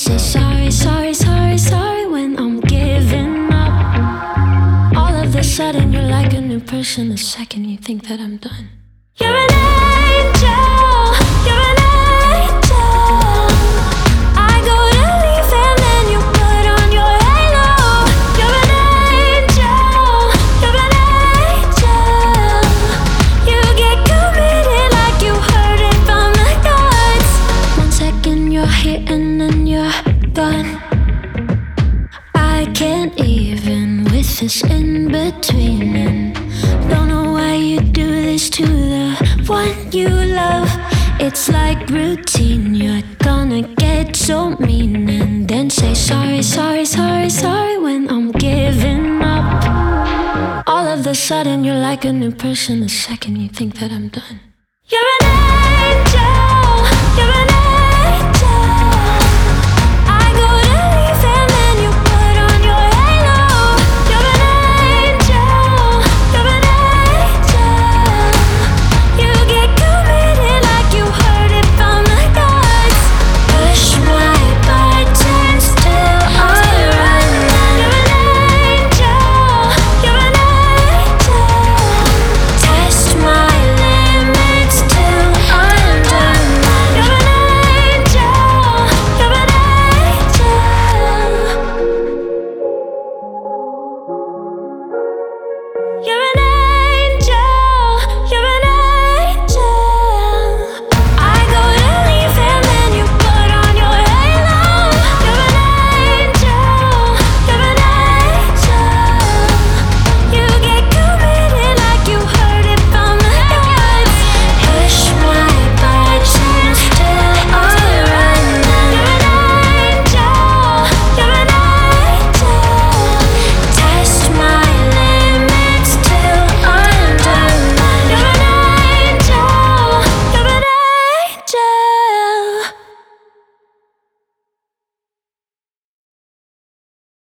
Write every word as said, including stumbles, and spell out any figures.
say sorry, sorry, sorry, sorry when I'm giving up. All of a sudden you're like a new person the second you think that I'm done. You're an angel, you're an angel. I go to leave and then you put on your halo. You're an angel, you're an angel. You get committed like you heard it from the gods. One second you're here and then you're gone. I can't even with this in between, and don't know why you do this to the one you love. It's like routine. You're gonna get so mean and then say sorry, sorry, sorry, sorry when I'm giving up. All of a sudden you're like a new person the second you think that I'm done. You're an angel.